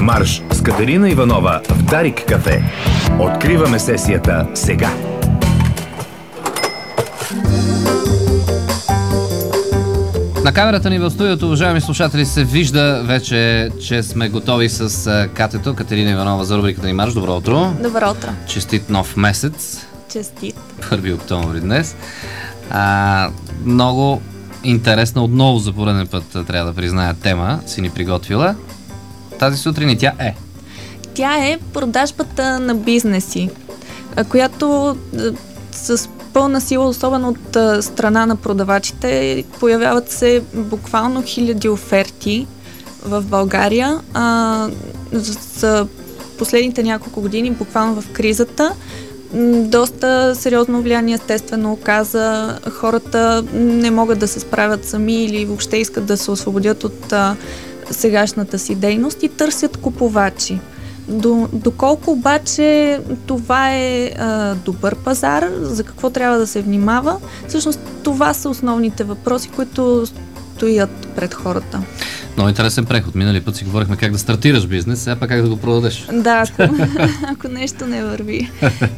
Марш с Катерина Иванова в Дарик кафе. Откриваме сесията сега. На камерата ни в студиото, уважаеми слушатели, се вижда вече, че сме готови с Катето, Катерина Иванова за рубриката ни Марш. Добро утро! Добро утро! Честит нов месец! Честит! 1 октомври днес. Много интересна, отново за пореден път трябва да призная, тема си ни приготвила. Тази сутрин и Тя е продажбата на бизнеси, която с пълна сила, особено от страна на продавачите, появяват се буквално хиляди оферти в България. За последните няколко години, буквално в кризата, доста сериозно влияние естествено оказа. Хората не могат да се справят сами или въобще искат да се освободят от сегашната си дейност и търсят купувачи. Доколко обаче това е добър пазар, за какво трябва да се внимава, всъщност това са основните въпроси, които стоят пред хората. Много интересен преход. Минали път си говорихме как да стартираш бизнес, сега пак как да го продадеш. Да, ако нещо не върви.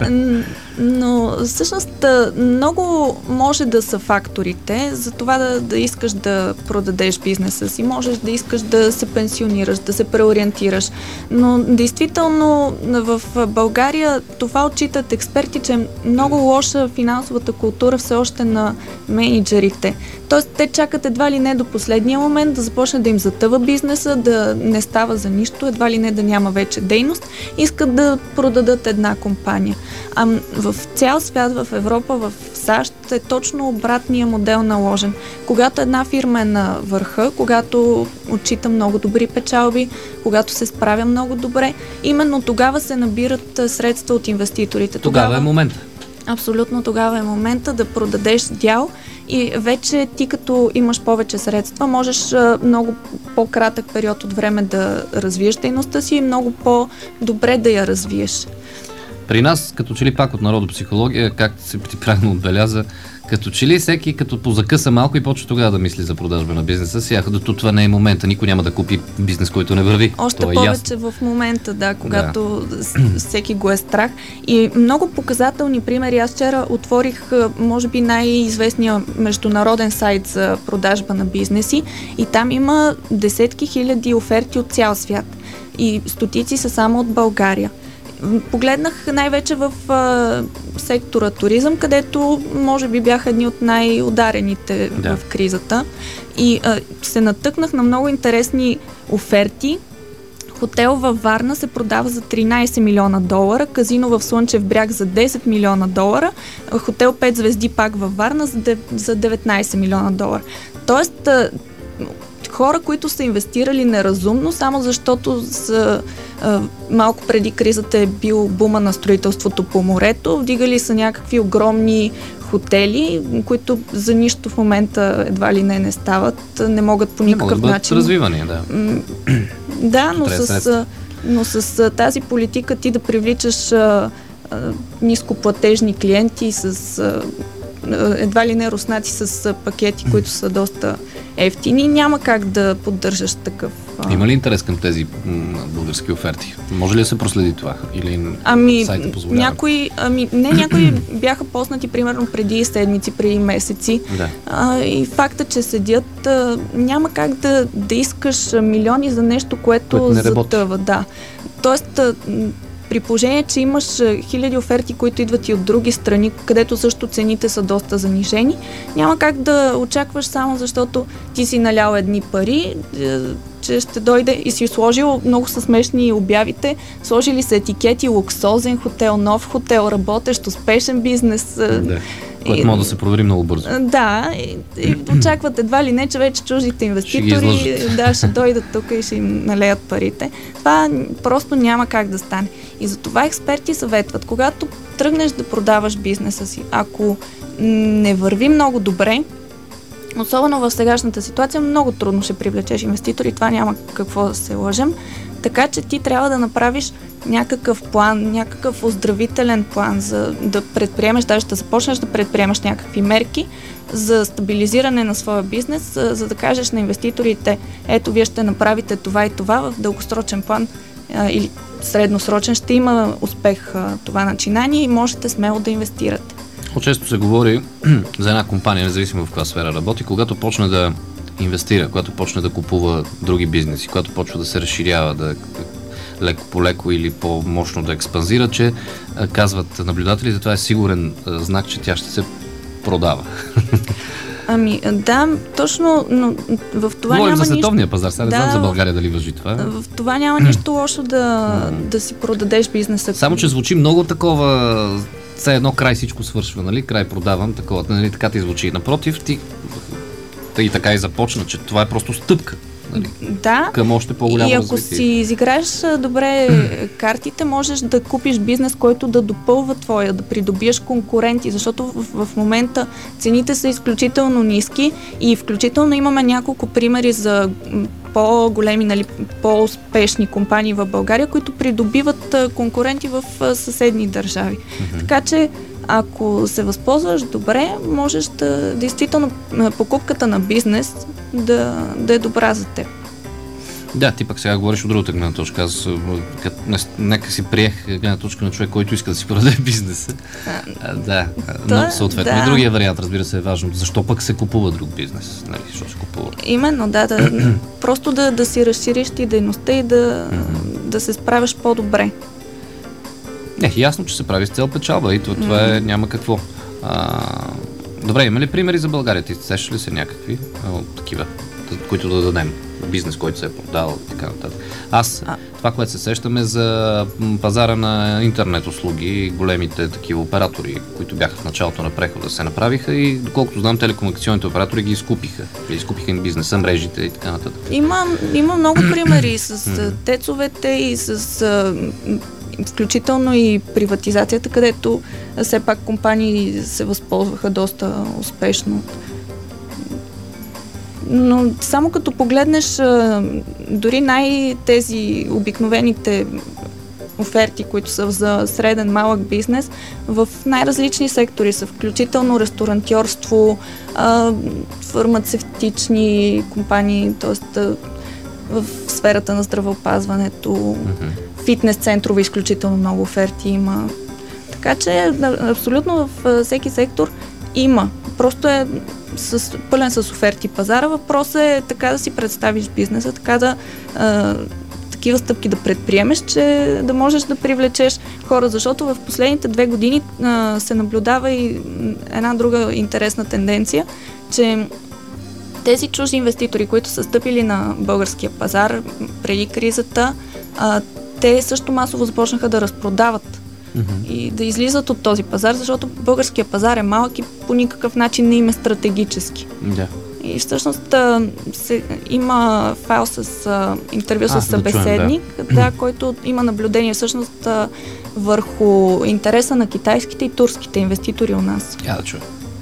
Но всъщност много може да са факторите за това да искаш да продадеш бизнеса си. Можеш да искаш да се пенсионираш, да се преориентираш. Но действително в България това отчитат експерти, че е много лоша финансовата култура все още на мениджърите. Тоест те чакат едва ли не до последния момент да започне да им затъва бизнеса, да не става за нищо, едва ли не да няма вече дейност, искат да продадат една компания. В цял свят, в Европа, в САЩ е точно обратния модел наложен. Когато една фирма е на върха, когато отчита много добри печалби, когато се справя много добре, именно тогава се набират средства от инвеститорите. Тогава е момента. Абсолютно тогава е момента да продадеш дял и вече ти като имаш повече средства, можеш много по-кратък период от време да развиеш дейността си и много по-добре да я развиеш. При нас, като че ли пак от народопсихология, както се правилно отбеляза, като че ли всеки като позакъса малко и почва тогава да мисли за продажба на бизнеса си, това не е момента. Никой няма да купи бизнес, който не върви. Още повече в момента, когато всеки го е страх. И много показателни примери. Аз вчера отворих, може би, най-известния международен сайт за продажба на бизнеси и там има десетки хиляди оферти от цял свят. И стотици са само от България. Погледнах най-вече в сектора туризъм, където може би бяха едни от най-ударените в кризата. И се натъкнах на много интересни оферти. Хотел във Варна се продава за $13 милиона, казино в Слънчев бряг за $10 милиона, хотел 5 звезди пак във Варна за $19 милиона. Тоест, хора, които са инвестирали неразумно, само защото малко преди кризата е бил бума на строителството по морето, вдигали са някакви огромни хотели, които за нищо в момента едва ли не стават, не могат по никакъв начин. Развивани, Да, но с тази политика ти да привличаш нископлатежни клиенти с едва ли не руснати с пакети, които са доста ефтини, няма как да поддържаш такъв. Има ли интерес към тези български оферти? Може ли да се проследи това? Или сайта позволява? Някои бяха поснати примерно преди седмици, преди месеци. Да. И факта, че седят, няма как да искаш милиони за нещо, което затъва. Да. Тоест, при положение, че имаш хиляди оферти, които идват и от други страни, където също цените са доста занижени, няма как да очакваш само защото ти си налял едни пари, че ще дойде и си сложил, много са смешни обявите, сложили са етикети: луксозен хотел, нов хотел, работещ, успешен бизнес. Което може да се провери много бързо. Да, и очакват едва ли не, че вече чуждите инвеститори ще дойдат тук и ще им налеят парите. Това просто няма как да стане. И затова експерти съветват, когато тръгнеш да продаваш бизнеса си, ако не върви много добре, особено в сегашната ситуация, много трудно ще привлечеш инвеститори, това няма какво да се лъжем. Така че ти трябва да направиш някакъв план, някакъв оздравителен план за да предприемеш, даже да започнеш да предприемаш някакви мерки за стабилизиране на своя бизнес, за да кажеш на инвеститорите: ето, вие ще направите това и това, в дългосрочен план или средносрочен, ще има успех това начинание и можете смело да инвестирате. Често се говори за една компания, независимо в каква сфера работи, когато почне да инвестира, когато почне да купува други бизнеси, когато почва да се разширява, да леко по леко или по-мощно да експанзира, че казват наблюдателите, това е сигурен знак, че тя ще се продава. Да, точно, но в това говорим няма за световния пазар, сега не знам за България дали важи това. В това няма нищо лошо да си продадеш бизнеса. Само, че звучи много такова, все едно край всичко свършва, нали? Край продавам, такова, нали? Така ти звучи. Напротив, ти и така и започна, че това е просто стъпка. Нали? Да, към още по-голямо развитие. И ако си изиграеш добре картите, можеш да купиш бизнес, който да допълва твоя, да придобиеш конкуренти, защото в момента цените са изключително ниски и включително имаме няколко примери за по-големи, нали, по-успешни компании в България, които придобиват конкуренти в съседни държави. Така че ако се възползваш добре, можеш да, действително, покупката на бизнес да е добра за теб. Да, ти пък сега говориш от другата гледна точка. Аз нека си приех гледна точка на човек, който иска да си продаде бизнеса. Но съответно и другия вариант, разбира се, е важно. Защо пък се купува друг бизнес? Нали, защо се купува? Именно, просто да си разшириш ти дейността и да се справиш по-добре. Ясно, че се прави с цел печалба и това няма какво. Добре, има ли примери за България? Ти сещаш ли се някакви такива, които да дадем? Бизнес, който се е продал и така нататък. Това, което се сещаме за пазара на интернет услуги, големите такива оператори, които бяха в началото на прехода, се направиха и доколкото знам, телекомуникационните оператори ги изкупиха. Изкупиха им бизнеса, мрежите и така нататък. Има много примери с тецовете и с включително и приватизацията, където все пак компании се възползваха доста успешно. Но само като погледнеш дори тези обикновените оферти, които са за среден малък бизнес, в най-различни сектори са, включително ресторантьорство, фармацевтични компании, т.е. в сферата на здравеопазването, фитнес центрове, изключително много оферти има. Така че абсолютно във всеки сектор има. Просто е пълен с оферти пазара. Въпросът е така да си представиш бизнеса, така такива стъпки да предприемеш, че да можеш да привлечеш хора, защото в последните 2 години се наблюдава и една друга интересна тенденция, че тези чужди инвеститори, които са стъпили на българския пазар преди кризата, те също масово започнаха да разпродават и да излизат от този пазар, защото българския пазар е малък и по никакъв начин не им е стратегически. Да. И всъщност има файл с интервю с събеседник, който има наблюдение всъщност върху интереса на китайските и турските инвеститори у нас. Да чуя.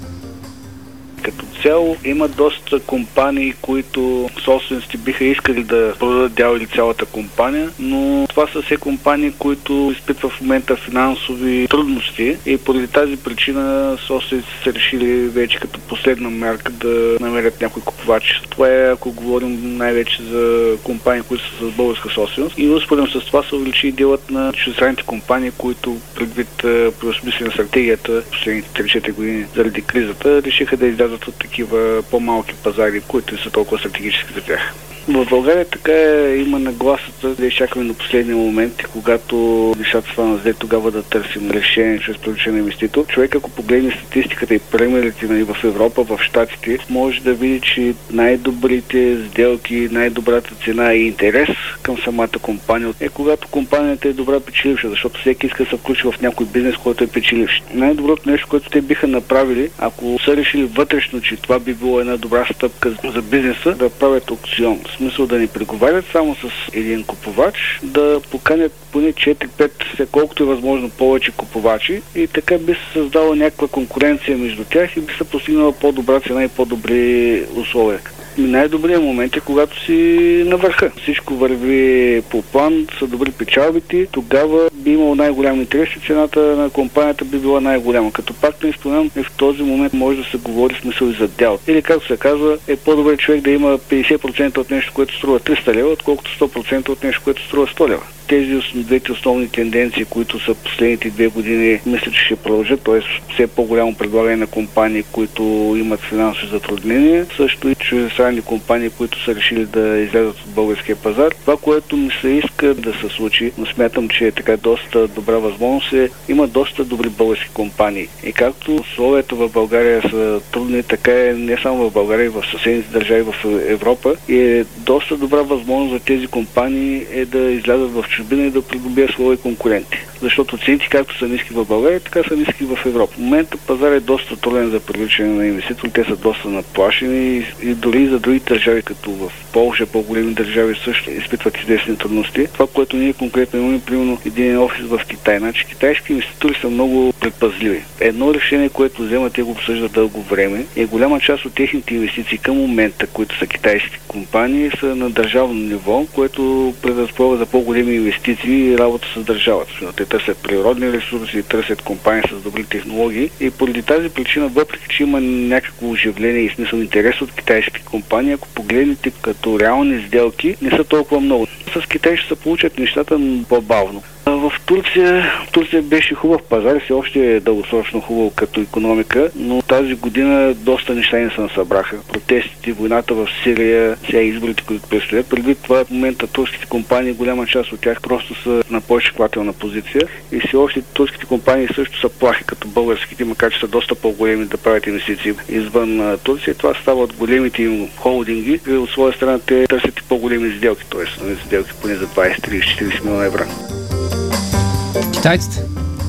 Като цяло има доста компании, които собствениците биха искали да продадат дял или цялата компания, но това са все компании, които изпитват в момента финансови трудности и поради тази причина собствениците са решили вече като последна мярка да намерят някой купувач. Това е, ако говорим най-вече за компании, които са с българска собственост. И успоредно с това се увеличи делът на чуждестранните компании, които предвид преосмислена стратегията последните 3-4 години заради кризата, решиха да излязат от такива по-малки пазари, които са толкова стратегически за тях. В България така има нагласата да изчакаме до последния момент и когато нещата станат зле, тогава да търсим решение чрез привличане инвеститор. Човек, ако погледне статистиката и примерите в Европа, в Щатите, може да види, че най-добрите сделки, най-добрата цена и интерес към самата компания е когато компанията е добра печеливша, защото всеки иска да се включи в някой бизнес, който е печеливш. Най-доброто нещо, което те биха направили, ако са решили вътрешно, че това би било една добра стъпка за бизнеса, да правят аукцион. В смисъл да не преговарят само с един купувач, да поканят поне 4-5, колкото е възможно повече купувачи и така би се създала някаква конкуренция между тях и би се постигнала по-добра цена и по-добри условия. Най-добрият момент е когато си на върха. Всичко върви по план, са добри печалбите, тогава би имало най-голям интерес и цената на компанията би била най-голяма. Като пак не споменам, в този момент може да се говори в смисъл и за дял. Или както се казва, е по-добре човек да има 50% от нещо, което струва 300 лева, отколкото 100% от нещо, което струва 100 лева. тези двете основни тенденции, които са последните 2 години, мисля, че ще продължат, т.е. все по-голямо предлагане на компании, които имат финансови затруднения, също и чуждестранни компании, които са решили да излязат от българския пазар. Това, което ми се иска да се случи, но смятам, че е така доста добра възможност, има доста добри български компании. И както условията в България са трудни, така е не само в България, и в съседните държави в Европа. И е доста добра възможност за тези компании да излязат в чужбина и да придобият свои конкуренти. Защото цените както са ниски в България, така са ниски в Европа. В момента пазар е доста труден за привличане на инвеститори, те са доста наплашени и дори за други държави, като в Полша, по-големи държави също изпитват известни трудности. Това, което ние конкретно имаме, примерно един офис в Китай. Значи китайски инвеститори са много предпазливи. Едно решение, което вземат, те го обсъждат дълго време, е голяма част от техните инвестиции към момента, които са китайски компании, са на държавно ниво, което предразполага за по-големи инвестиции и работа с държавата. Те търсят природни ресурси, търсят компании с добри технологии и поради тази причина, въпреки че има някакво оживление и смисъл интерес от китайски компании, ако погледнете като реални сделки, не са толкова много. С Китай ще се получат нещата по-бавно. В Турция беше хубав пазар, все още е дългосрочно хубаво като икономика, но тази година доста неща не се насъбраха. Протестите, войната в Сирия, сега изборите, които предстоят. Предвид това в момента турските компании, голяма част от тях просто са на по-изчеклателна позиция и все още турските компании също са плахи като българските, макар че са доста по-големи да правят инвестиции извън Турция. Това става от големите им холдинги и от своя страна те търсят и по-големи сделки, т.е. сделки поне за 20, 30, 40 милиона евро. Китайците?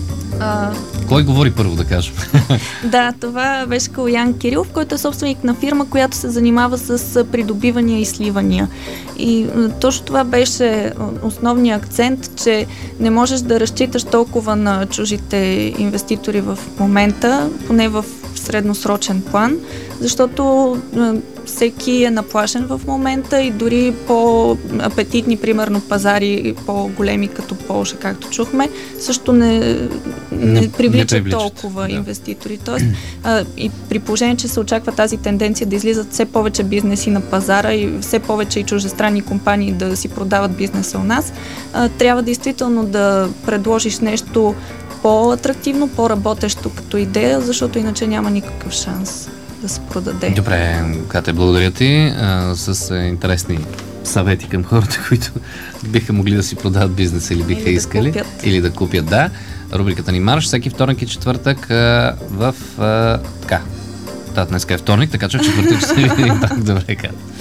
Кой говори първо, да кажем? Да, това беше Калоян Кирилов, който е собственик на фирма, която се занимава с придобивания и сливания. И точно това беше основният акцент, че не можеш да разчиташ толкова на чужите инвеститори в момента, поне в средносрочен план, защото всеки е наплашен в момента и дори по-апетитни, примерно пазари, по-големи като Полша, както чухме, също не привличат толкова инвеститори. Тоест, и при положение, че се очаква тази тенденция да излизат все повече бизнеси на пазара и все повече и чуждестранни компании да си продават бизнеса у нас, трябва действително да предложиш нещо по-атрактивно, по-работещо като идея, защото иначе няма никакъв шанс да се продаде. Добре, Кате, благодаря ти. С интересни съвети към хората, които биха могли да си продават бизнеса или биха искали. Или да купят, да. Рубриката ни Марш, всеки вторник и четвъртък в... така. Да, днес е вторник, така че четвъртък ще се видим пак. Добре, Кате.